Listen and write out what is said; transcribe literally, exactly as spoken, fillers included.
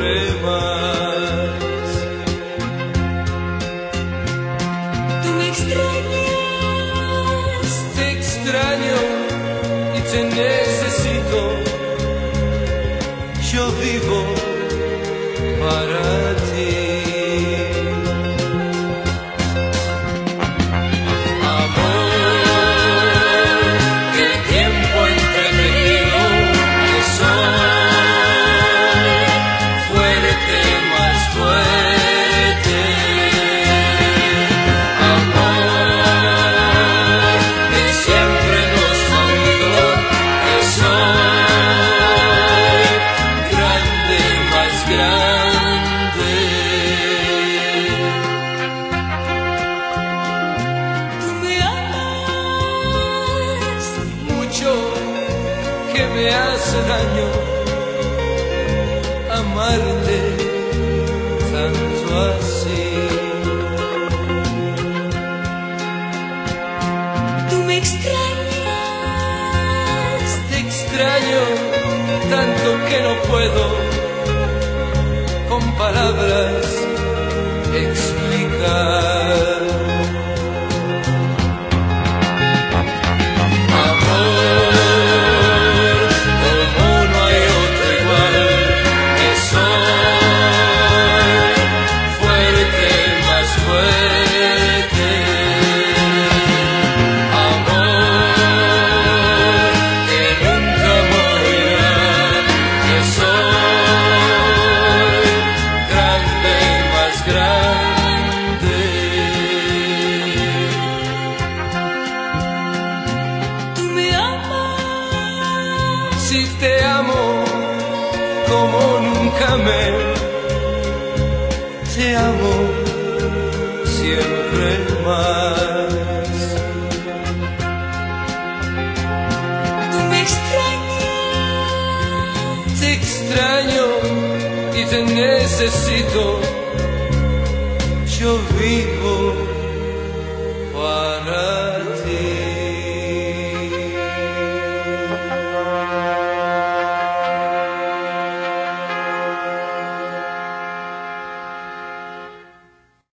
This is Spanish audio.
siempre más. Tú me extrañas, te extraño y te necesito. Yo vivo para ti. Que me hace daño amarte tanto así. Tú me extrañas, te extraño tanto que no puedo con palabras explicar. Si te amo como nunca me, te amo siempre más. Tú me extrañas, te extraño y te necesito. Yo vivo para